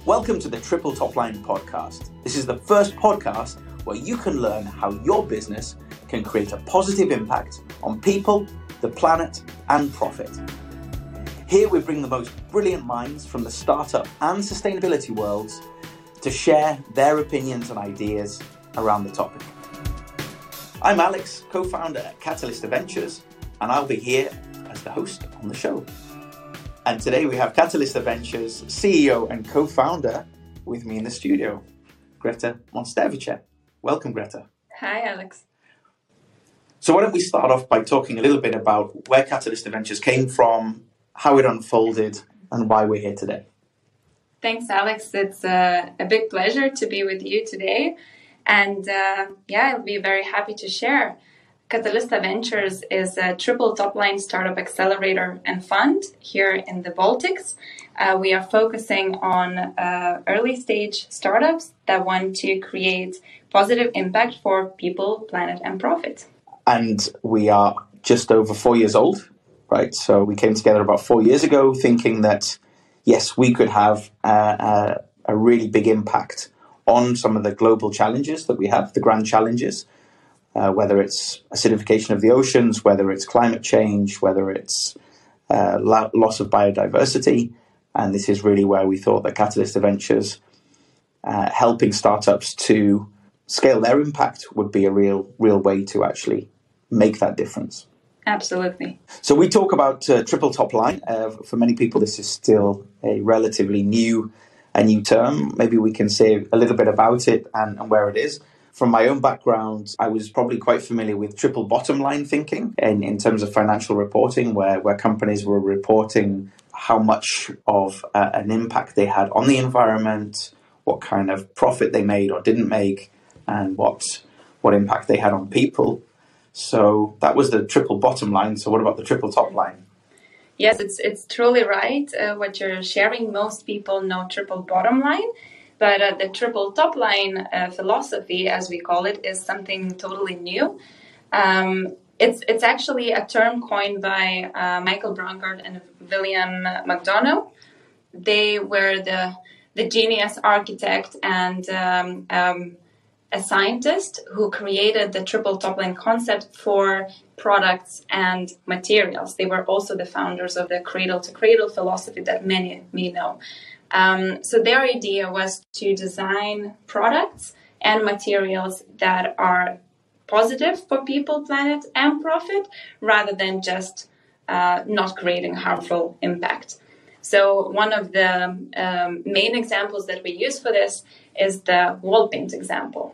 Welcome to the Triple Top Line podcast. This is the first podcast where you can learn how your business can create a positive impact on people, the planet, and profit. Here we bring the most brilliant minds from the startup and sustainability worlds to share their opinions and ideas around the topic. I'm Alex, co-founder at Catalyst Ventures, and I'll be here as the host on the show. And today we have Catalyst Ventures CEO and co-founder with me in the studio, Greta Monstevice. Welcome, Greta. Hi, Alex. So why don't we start off by talking a little bit about where Catalyst Ventures came from, how it unfolded, and why we're here today. Thanks, Alex. It's a big pleasure to be with you today. And I'll be very happy to share. Catalyst Ventures is a triple top-line startup accelerator and fund here in the Baltics. We are focusing on early-stage startups that want to create positive impact for people, planet, and profit. And we are just over 4 years old, right? So we came together about 4 years ago thinking that, yes, we could have a really big impact on some of the global challenges that we have, the grand challenges. Whether it's acidification of the oceans, whether it's climate change, whether it's loss of biodiversity. And this is really where we thought that Catalyst Ventures helping startups to scale their impact would be a real way to actually make that difference. Absolutely. So we talk about triple top line. For many people, this is still a relatively new term. Maybe we can say a little bit about it and where it is. From my own background, I was probably quite familiar with triple bottom line thinking in terms of financial reporting, where companies were reporting how much of an impact they had on the environment, what kind of profit they made or didn't make, and what impact they had on people. So that was the triple bottom line. So what about the triple top line? Yes, it's truly right. What you're sharing, most people know triple bottom line. But the triple top line philosophy, as we call it, is something totally new. It's actually a term coined by Michael Braungart and William McDonough. They were the genius architect and a scientist who created the triple top line concept for products and materials. They were also the founders of the cradle to cradle philosophy that many may know. So their idea was to design products and materials that are positive for people, planet, and profit, rather than just not creating harmful impact. So one of the main examples that we use for this is the wall paint example.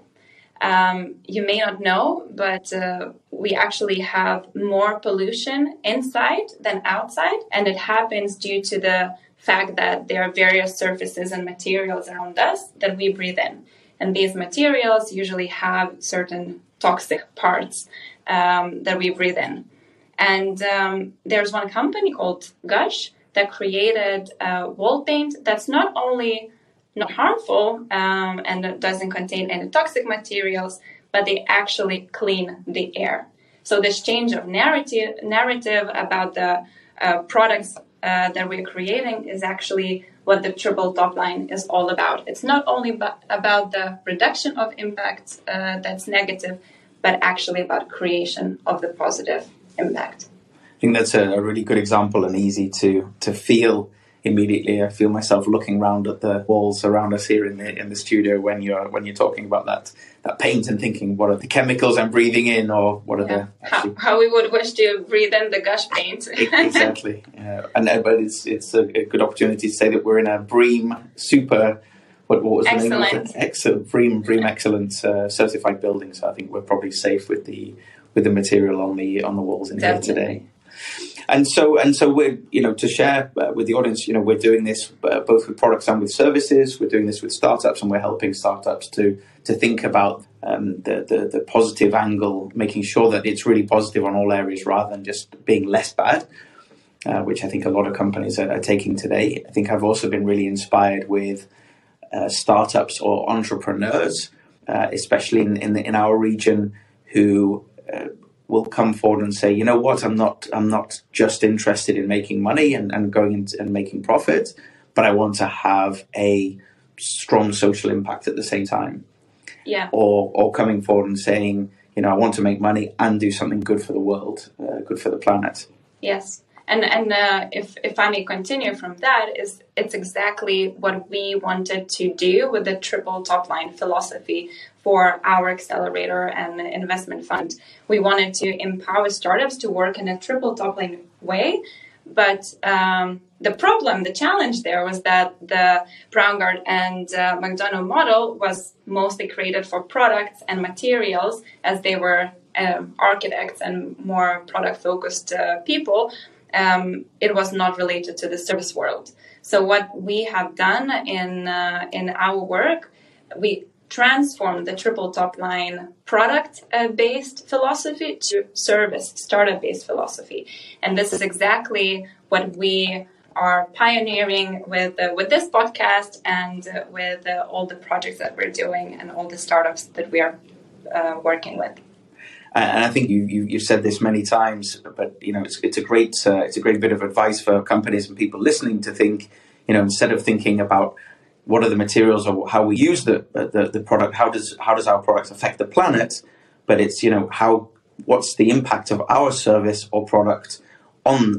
You may not know, but we actually have more pollution inside than outside, and it happens due to the fact that there are various surfaces and materials around us that we breathe in. And these materials usually have certain toxic parts that we breathe in. And there's one company called Gush that created wall paint that's not only not harmful and that doesn't contain any toxic materials, but they actually clean the air. So this change of narrative about the products that we're creating is actually what the triple top line is all about. It's not only about the reduction of impact that's negative, but actually about creation of the positive impact. I think that's a really good example and easy to feel immediately. I feel myself looking around at the walls around us here in the studio when you're talking about that paint and thinking, what are the chemicals I'm breathing in, or what are how we would wish to breathe in the Gush paint. Exactly. But it's a good opportunity to say that we're in a BREEAM super. What was the name of it? Excellent BREEAM Excellent certified building. So I think we're probably safe with the material on the walls in here today. And so we're, to share with the audience, we're doing this both with products and with services. We're doing this with startups, and we're helping startups to think about the positive angle, making sure that it's really positive on all areas rather than just being less bad, which I think a lot of companies are taking today. I think I've also been really inspired with startups or entrepreneurs, especially in our region, who will come forward and say, you know what, I'm not just interested in making money and going and making profit, but I want to have a strong social impact at the same time. Yeah. Or coming forward and saying, I want to make money and do something good for the world, good for the planet. Yes. And if I may continue from that, it's exactly what we wanted to do with the triple top line philosophy for our accelerator and investment fund. We wanted to empower startups to work in a triple top line way. But the challenge there was that the Braungart and McDonough model was mostly created for products and materials, as they were architects and more product-focused people. It was not related to the service world. So what we have done in our work, we transformed the triple top line product-based philosophy to service startup-based philosophy. And this is exactly what we are pioneering with this podcast and with all the projects that we're doing and all the startups that we are working with. And I think you've said this many times, but it's a great bit of advice for companies and people listening to think, instead of thinking about what are the materials or how we use the product, how does our product affect the planet, but it's what's the impact of our service or product on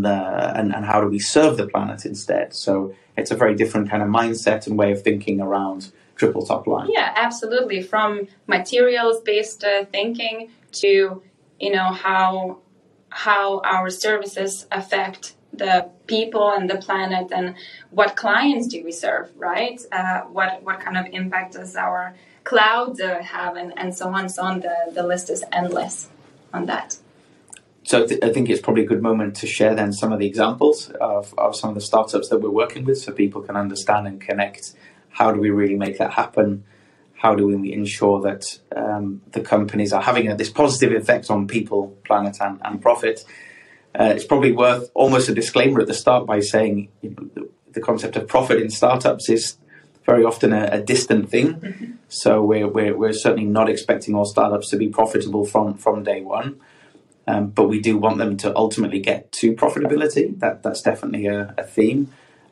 and how do we serve the planet instead. So it's a very different kind of mindset and way of thinking around triple top line. Yeah, absolutely. From materials-based thinking to how our services affect the people and the planet, and what clients do we serve, right? What kind of impact does our cloud have, and so on. The list is endless on that. So I think it's probably a good moment to share then some of the examples of some of the startups that we're working with, so people can understand and connect. How do we really make that happen? How do we ensure that the companies are having this positive effect on people, planet, and profit? It's probably worth almost a disclaimer at the start by saying the concept of profit in startups is very often a distant thing. Mm-hmm. So we're certainly not expecting all startups to be profitable from day one. But we do want them to ultimately get to profitability. That's definitely a theme.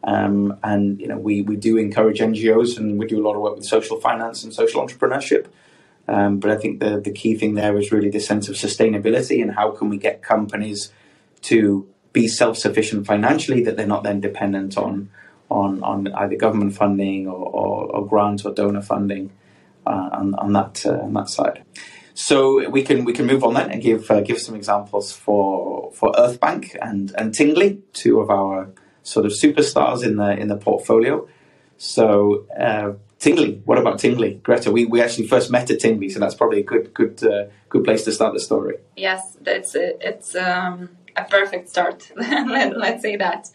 And we do encourage NGOs, and we do a lot of work with social finance and social entrepreneurship. But I think the key thing there is really the sense of sustainability, and how can we get companies to be self-sufficient financially, that they're not then dependent on either government funding or grant or donor funding on that side. So we can move on then and give some examples for Earthbank and Tingly, two of our sort of superstars in the portfolio. So Tingly, what about Tingly, Greta? We actually first met at Tingly, so that's probably a good place to start the story. Yes, it's a perfect start. Let's say that.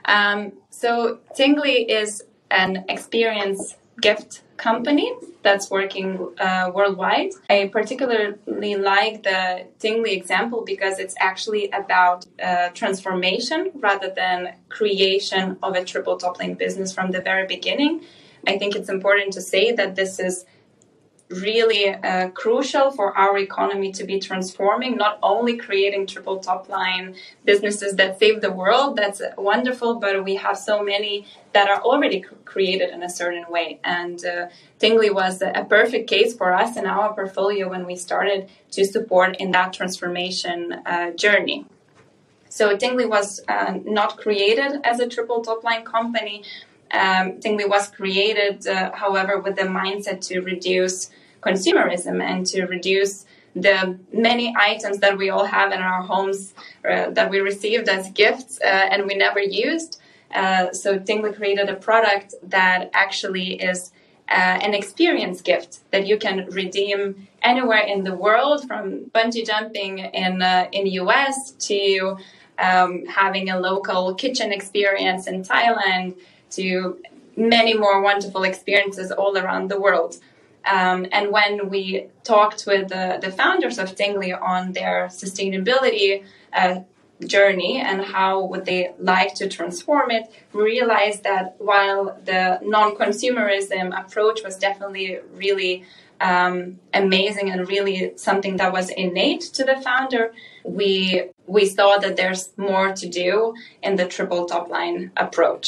So Tingly is an experience gift company that's working worldwide. I particularly like the Tingly example because it's actually about transformation rather than creation of a triple top line business from the very beginning. I think it's important to say that this is really crucial for our economy to be transforming, not only creating triple top line businesses that save the world, that's wonderful, but we have so many that are already created in a certain way. And Tingly was a perfect case for us in our portfolio when we started to support in that transformation journey. So Tingly was not created as a triple top line company. Tingly was created, however, with the mindset to reduce consumerism and to reduce the many items that we all have in our homes that we received as gifts and we never used. So Tingly created a product that actually is an experience gift that you can redeem anywhere in the world, from bungee jumping in US to having a local kitchen experience in Thailand, to many more wonderful experiences all around the world. And when we talked with the founders of Tingly on their sustainability journey and how would they like to transform it, we realized that while the non-consumerism approach was definitely really amazing and really something that was innate to the founder, we saw that there's more to do in the triple top line approach.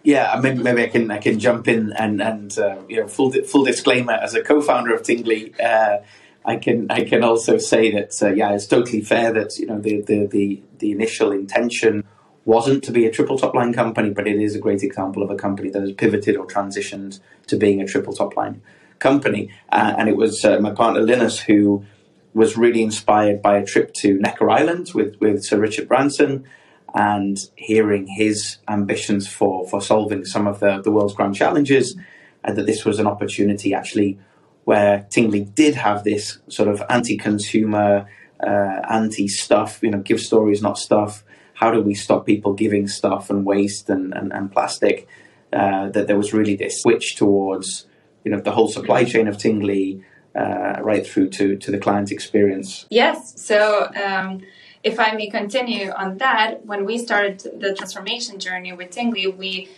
Yeah, maybe I can jump in and full disclaimer, as a co-founder of Tingly, I can also say that it's totally fair that the initial intention wasn't to be a triple top line company, but it is a great example of a company that has pivoted or transitioned to being a triple top line company. And it was my partner Linus who was really inspired by a trip to Necker Island with Sir Richard Branson, and hearing his ambitions for solving some of the world's grand challenges, and that this was an opportunity actually where Tingly did have this sort of anti-consumer, anti-stuff, give stories, not stuff. How do we stop people giving stuff and waste and plastic? That there was really this switch towards, the whole supply chain of Tingly, right through to the client experience. Yes. So if I may continue on that, when we started the transformation journey with Tingly, we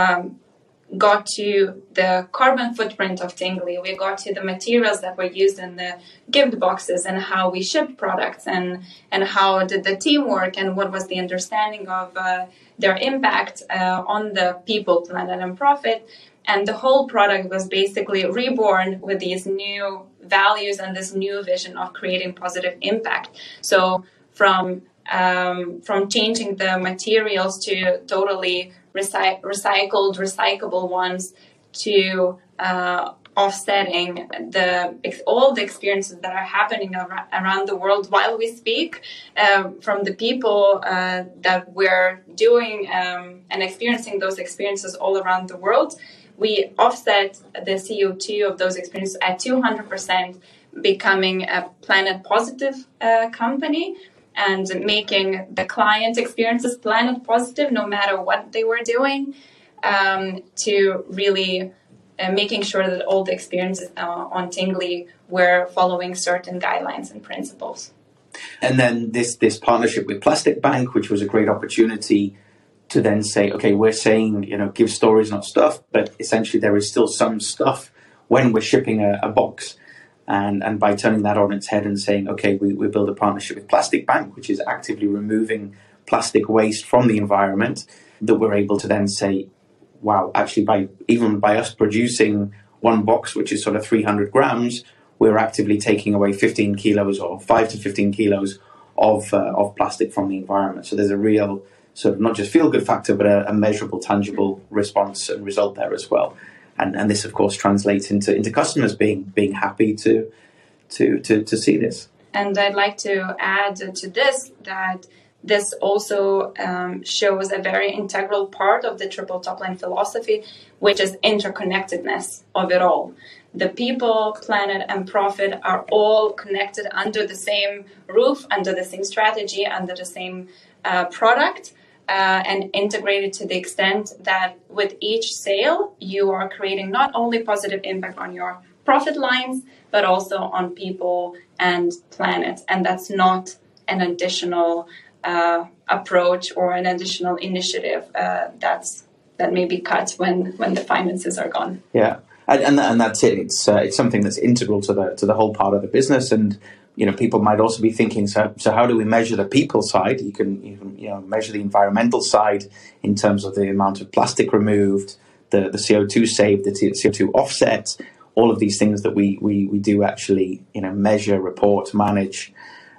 got to the carbon footprint of Tingly. We got to the materials that were used in the gift boxes and how we shipped products and how did the team work and what was the understanding of their impact on the people, planet, and profit. And the whole product was basically reborn with these new values and this new vision of creating positive impact. So from changing the materials to totally recycled, recyclable ones, to offsetting all the experiences that are happening around the world while we speak, from the people that we're doing and experiencing those experiences all around the world. We offset the CO2 of those experiences at 200%, becoming a planet positive company, and making the client experiences planet positive no matter what they were doing, to really making sure that all the experiences on Tingly were following certain guidelines and principles. And then this partnership with Plastic Bank, which was a great opportunity to then say, okay, we're saying, give stories, not stuff, but essentially there is still some stuff when we're shipping a box. And by turning that on its head and saying, okay, we build a partnership with Plastic Bank, which is actively removing plastic waste from the environment, that we're able to then say, wow, actually by us producing one box, which is sort of 300 grams, we're actively taking away 15 kilos or 5 to 15 kilos of plastic from the environment. So there's a real sort of not just feel-good factor, but a measurable, tangible response and result there as well. And this, of course, translates into customers being happy to see this. And I'd like to add to this that this also shows a very integral part of the triple top line philosophy, which is interconnectedness of it all. The people, planet, and profit are all connected under the same roof, under the same strategy, under the same product. And integrated to the extent that with each sale, you are creating not only positive impact on your profit lines, but also on people and planet. And that's not an additional approach or an additional initiative that may be cut when the finances are gone. Yeah, and that's it. It's something that's integral to the whole part of the business. And people might also be thinking, so how do we measure the people side? You can measure the environmental side in terms of the amount of plastic removed, the CO2 saved, the CO2 offset, all of these things that we do actually measure, report, manage.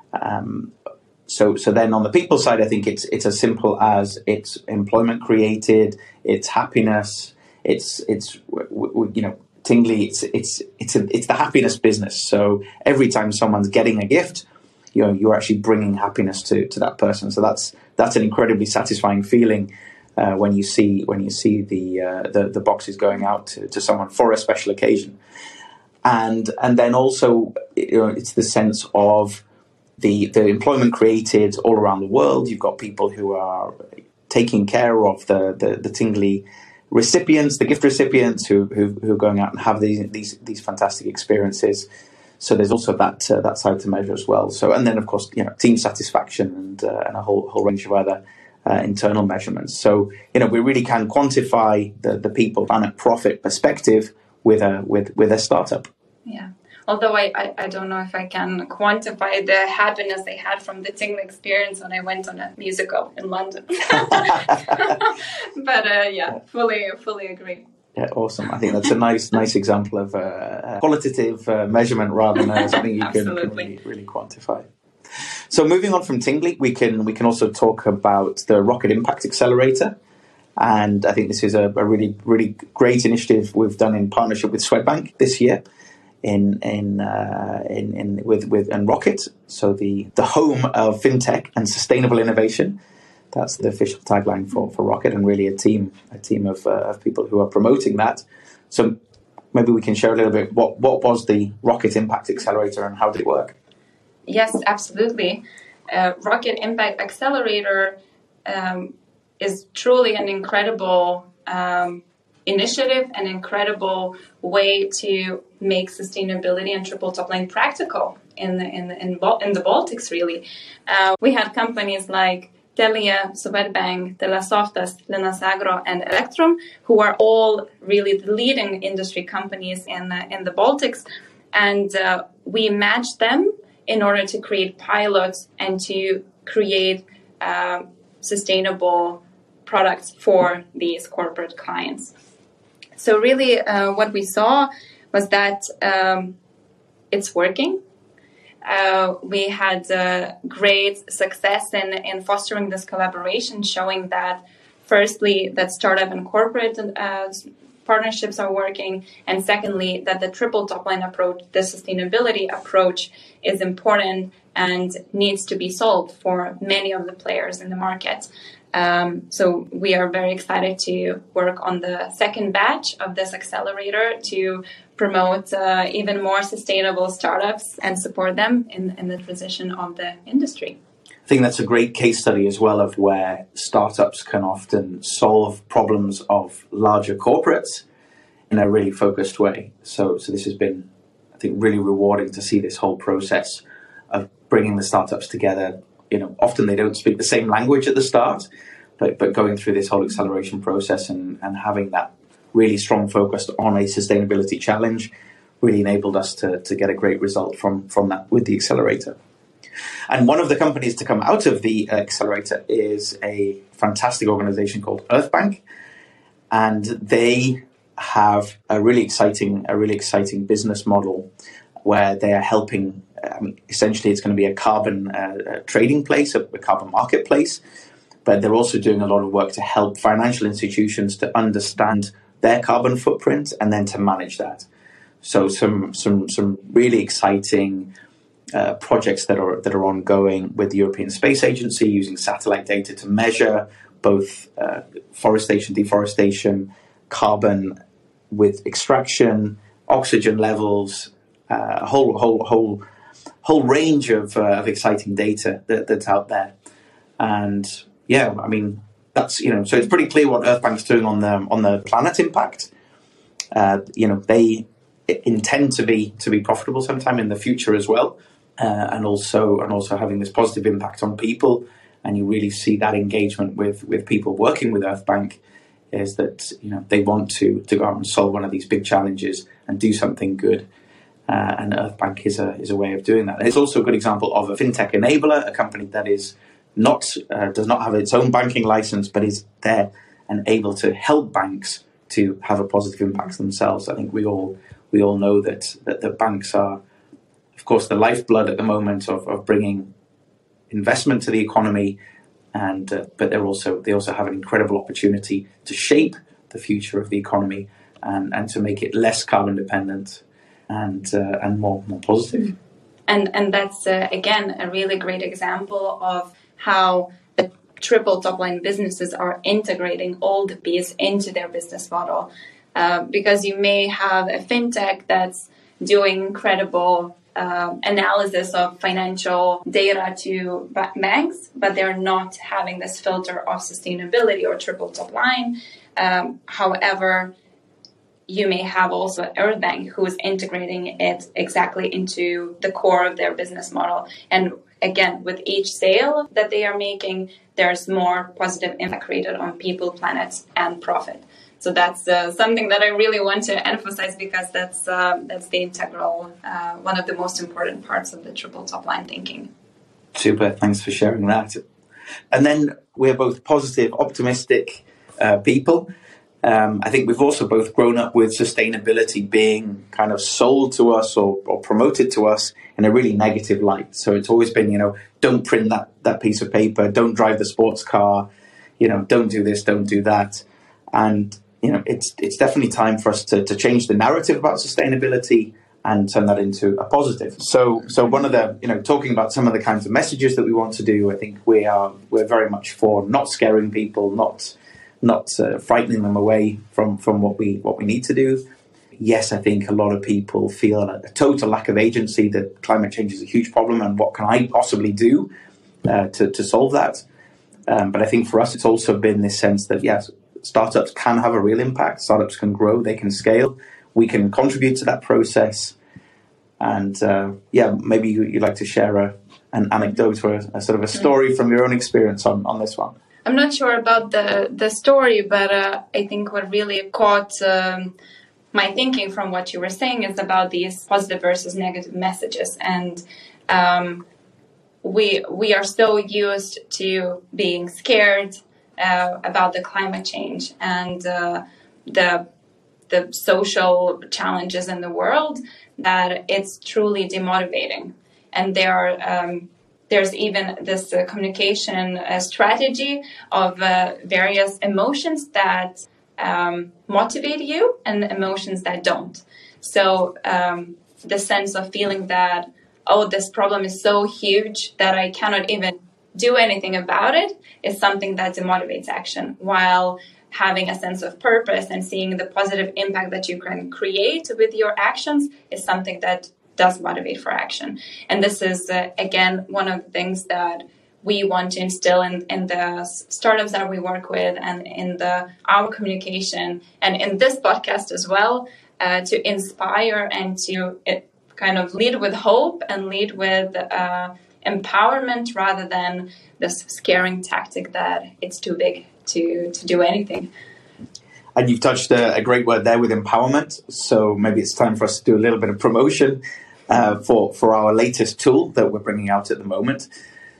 So then on the people side, I think it's as simple as it's employment created, it's happiness, it's Tingly, it's the happiness business. So every time someone's getting a gift, you're actually bringing happiness to that person. So that's an incredibly satisfying feeling when you see the boxes going out to someone for a special occasion. And then also it's the sense of the employment created all around the world. You've got people who are taking care of the Tingly recipients, the gift recipients who are going out and have these fantastic experiences. So there's also that side to measure as well. So, and then of course, team satisfaction and a whole range of other internal measurements. So, we really can quantify the people, planet, profit perspective with a startup. Yeah. Although I don't know if I can quantify the happiness I had from the Tingley experience when I went on a musical in London. But yeah, fully agree. Yeah, awesome. I think that's a nice example of qualitative measurement rather than something you can really quantify. So moving on from Tingley, we can also talk about the Rocket Impact Accelerator. And I think this is a really great initiative we've done in partnership with Swedbank this year with Rocket. So the home of fintech and sustainable innovation. That's the official tagline for Rocket, and really a team of people who are promoting that. So maybe we can share a little bit what was the Rocket Impact Accelerator and how did it work? Yes, absolutely. Rocket Impact Accelerator is truly an incredible initiative, an incredible way to make sustainability and triple top line practical in the Baltics. Really, we had companies like Telia, Swedbank, Telasoftas, Linas Agro, and Electrum, who are all really the leading industry companies in the Baltics, and we matched them in order to create pilots and to create sustainable products for these corporate clients. So really what we saw was that it's working. We had great success in fostering this collaboration, showing that firstly, that startup and corporate partnerships are working, and secondly, that the triple top line approach, the sustainability approach, is important and needs to be solved for many of the players in the market. So we are very excited to work on the second batch of this accelerator to promote even more sustainable startups and support them in the transition of the industry. I think that's a great case study as well of where startups can often solve problems of larger corporates in a really focused way. So this has been, I think, really rewarding to see this whole process of bringing the startups together. Often they don't speak the same language at the start, but going through this whole acceleration process and having that really strong focus on a sustainability challenge really enabled us to get a great result from that with the accelerator. And one of the companies to come out of the accelerator is a fantastic organization called Earthbank, and they have a really exciting business model where they are helping. Essentially, it's going to be a carbon trading place, a carbon marketplace, but they're also doing a lot of work to help financial institutions to understand their carbon footprint and then to manage that. So some really exciting projects that are ongoing with the European Space Agency using satellite data to measure both forestation, deforestation, carbon with extraction, oxygen levels, a whole range of exciting data that's out there. And yeah, I mean, that's, so it's pretty clear what Earthbank's doing on the planet impact. They intend to be profitable sometime in the future as well. And also having this positive impact on people, and you really see that engagement with people working with Earthbank is that they want to go out and solve one of these big challenges and do something good, and Earthbank is a way of doing that. And it's also a good example of a fintech enabler, a company that is does not have its own banking license, but is there and able to help banks to have a positive impact themselves. I think we all know that the banks are, of course, the lifeblood at the moment of bringing investment to the economy, but they also have an incredible opportunity to shape the future of the economy and to make it less carbon dependent and more positive. And that's again a really great example of how the triple top line businesses are integrating all the pieces into their business model, because you may have a fintech that's doing incredible analysis of financial data to banks, but they're not having this filter of sustainability or triple top line. However, you may have also Earthbank who is integrating it exactly into the core of their business model. And again, with each sale that they are making, there's more positive impact created on people, planet, and profit. So that's something that I really want to emphasize, because that's the integral, one of the most important parts of the triple top line thinking. Super, thanks for sharing that. And then we're both positive, optimistic people. I think we've also both grown up with sustainability being kind of sold to us or promoted to us in a really negative light. So it's always been, don't print that piece of paper, don't drive the sports car, don't do this, don't do that. And, it's definitely time for us to change the narrative about sustainability and turn that into a positive. So one of the, talking about some of the kinds of messages that we want to do, I think we're very much for not scaring people, not frightening them away from what we need to do. Yes, I think a lot of people feel a total lack of agency, that climate change is a huge problem and what can I possibly do to solve that. But I think for us, it's also been this sense that, yes, startups can have a real impact. Startups can grow, they can scale. We can contribute to that process. And maybe you'd like to share an anecdote or a sort of a story from your own experience on this one. I'm not sure about the story, but I think what really caught my thinking from what you were saying is about these positive versus negative messages. And we are so used to being scared about the climate change and the social challenges in the world, that it's truly demotivating. And there's even this communication strategy of various emotions that motivate you and emotions that don't. So the sense of feeling that, this problem is so huge that I cannot even do anything about it, is something that demotivates action, while having a sense of purpose and seeing the positive impact that you can create with your actions is something that does motivate for action. And this is, again, one of the things that we want to instill in the startups that we work with and in our communication and in this podcast as well, to inspire and to kind of lead with hope and lead with empowerment, rather than this scaring tactic that it's too big to do anything. And you've touched a great word there with empowerment. So maybe it's time for us to do a little bit of promotion for our latest tool that we're bringing out at the moment.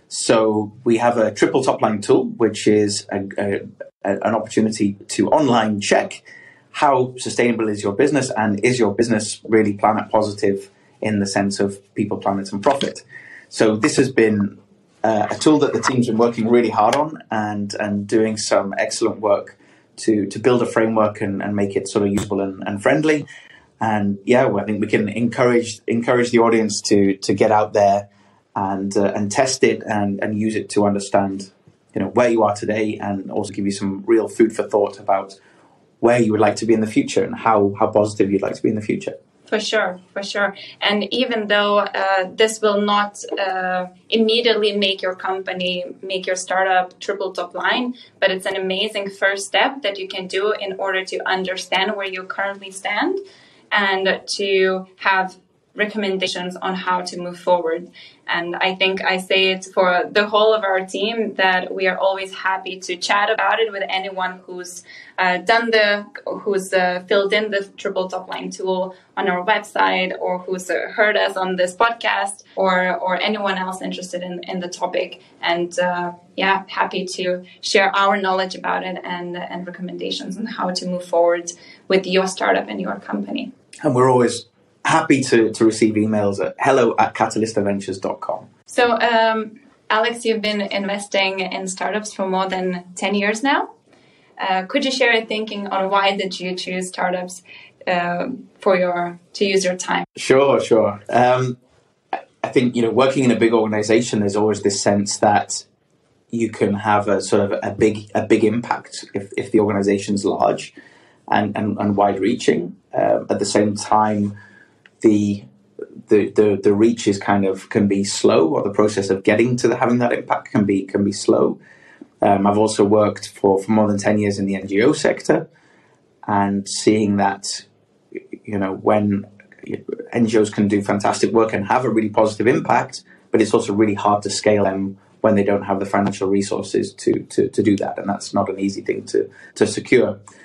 So we have a triple top line tool, which is an opportunity to online check how sustainable is your business, and is your business really planet positive in the sense of people, planet, and profit. So this has been a tool that the team's been working really hard on and doing some excellent work to build a framework and make it sort of usable and friendly. And I think we can encourage the audience to get out there and test it and use it to understand, where you are today, and also give you some real food for thought about where you would like to be in the future and how positive you'd like to be in the future. For sure. And even though this will not immediately make your company, make your startup triple top line, but it's an amazing first step that you can do in order to understand where you currently stand and to have recommendations on how to move forward. And I think I say it for the whole of our team that we are always happy to chat about it with anyone who's filled in the triple top line tool on our website, or who's heard us on this podcast, or anyone else interested in the topic. And happy to share our knowledge about it and recommendations on how to move forward with your startup and your company. And we're always happy to receive emails at hello@catalystaventures.com. So, Alex, you've been investing in startups for more than 10 years now. Could you share your thinking on why did you choose startups to use your time? Sure. I think, working in a big organization, there's always this sense that you can have a sort of a big impact if the organization's large and wide reaching. At the same time, the reach is can be slow, or the process of getting to having that impact can be slow. I've also worked for more than 10 years in the NGO sector, and seeing that, when NGOs can do fantastic work and have a really positive impact, but it's also really hard to scale them when they don't have the financial resources to do that. And that's not an easy thing to secure.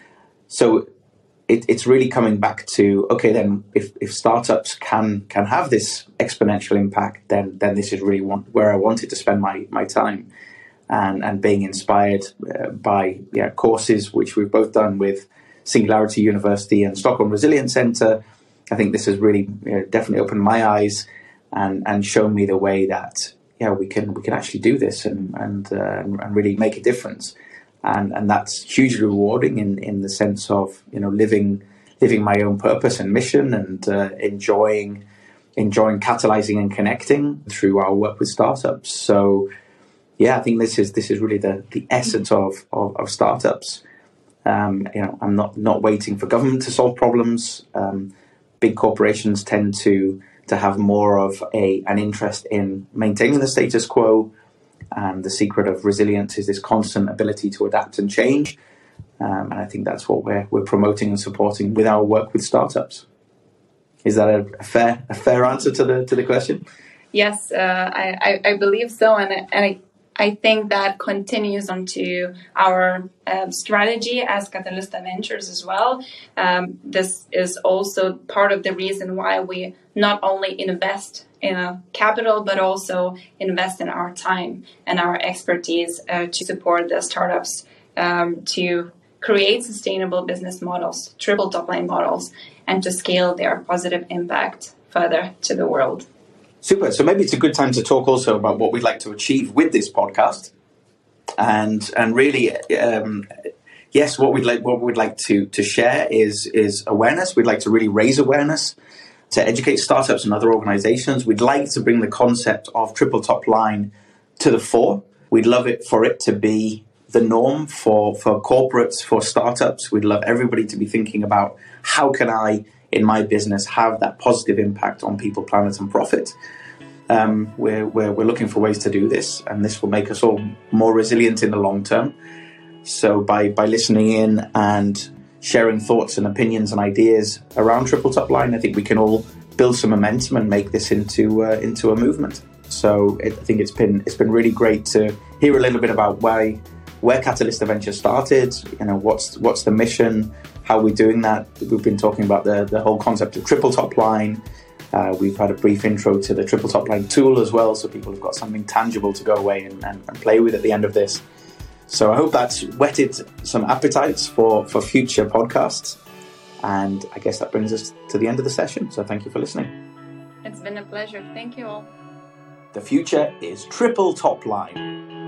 So it's really coming back to, okay, then if startups can have this exponential impact, then this is really where I wanted to spend my time, and being inspired by courses which we've both done with Singularity University and Stockholm Resilience Center. I think this has really definitely opened my eyes and shown me the way that we can actually do this and really make a difference. And that's hugely rewarding in the sense of living my own purpose and mission, and enjoying catalyzing and connecting through our work with startups. So I think this is really the essence of startups. I'm not waiting for government to solve problems. Big corporations tend to have more of an interest in maintaining the status quo. And the secret of resilience is this constant ability to adapt and change. And I think that's what we're promoting and supporting with our work with startups. Is that a fair answer to the question? Yes, I believe so, and I think that continues onto our strategy as Catalysta Ventures as well. This is also part of the reason why we not only invest in capital, but also invest in our time and our expertise to support the startups to create sustainable business models, triple top-line models, and to scale their positive impact further to the world. Super. So maybe it's a good time to talk also about what we'd like to achieve with this podcast, and really, yes, what we'd like to share is awareness. We'd like to really raise awareness, to educate startups and other organizations. We'd like to bring the concept of triple top line to the fore. We'd love it for it to be the norm for corporates, for startups. We'd love everybody to be thinking about, how can I, in my business, have that positive impact on people, planet, and profit. We're looking for ways to do this, and this will make us all more resilient in the long term. So by listening in and sharing thoughts and opinions and ideas around triple top line, I think we can all build some momentum and make this into a movement. So I think it's been really great to hear a little bit about where Catalysta Ventures started. What's the mission, how we're doing that. We've been talking about the whole concept of triple top line. We've had a brief intro to the triple top line tool as well, so people have got something tangible to go away and play with at the end of this. So I hope that's whetted some appetites for future podcasts. And I guess that brings us to the end of the session. So thank you for listening. It's been a pleasure. Thank you all. The future is triple top line.